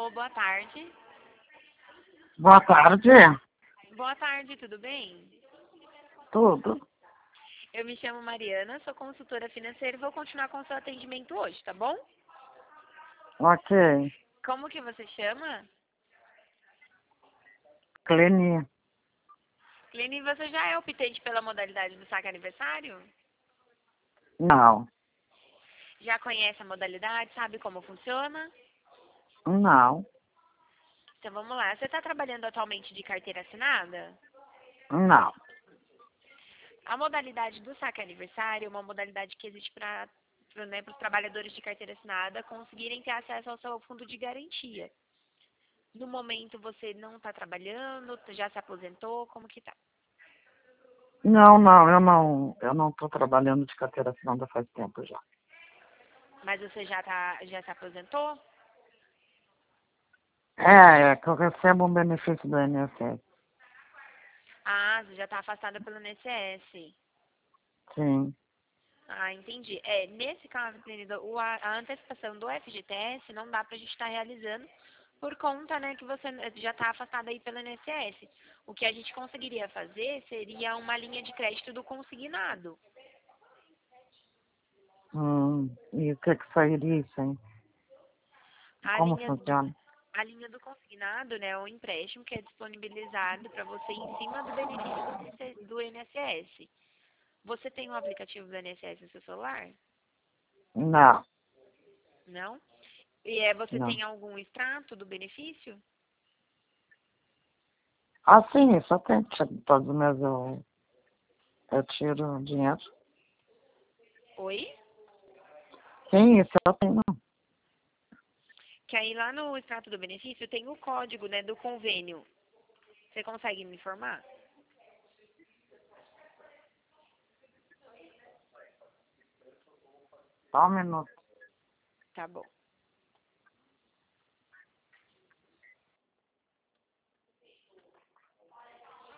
Alô, boa tarde. Boa tarde. Boa tarde, tudo bem? Tudo. Eu me chamo Mariana, sou consultora financeira e vou continuar com o seu atendimento hoje, tá bom? Ok. Como que você chama? Cleni. Lene, você já é optante pela modalidade do saque aniversário? Não. Já conhece a modalidade, sabe como funciona? Não. Então vamos lá. Você está trabalhando atualmente de carteira assinada? Não. A modalidade do saque aniversário é uma modalidade que existe para os trabalhadores de carteira assinada conseguirem ter acesso ao seu fundo de garantia. No momento você não está trabalhando, já se aposentou, como que tá? Não, eu não estou trabalhando de carteira assinada faz tempo já. Mas você já se aposentou? É que eu recebo um benefício do INSS. Ah, você já está afastada pelo INSS. Sim. Ah, entendi. Nesse caso, querida, a antecipação do FGTS não dá para a gente estar realizando por conta, né, que você já está afastada aí pelo INSS. O que a gente conseguiria fazer seria uma linha de crédito do consignado. E o que sairia isso, hein? A Como linha, funciona? a linha do consignado, né, é um empréstimo que é disponibilizado para você em cima do benefício do INSS. Você tem um aplicativo do INSS no seu celular? Não. Não? E você Não. tem algum extrato do benefício? Ah, sim, isso eu tenho. Todos os meses eu tiro dinheiro. Oi? Sim, isso eu tenho. Que aí lá no extrato do benefício tem o código, né, do convênio. Você consegue me informar? Só um minuto. Tá bom.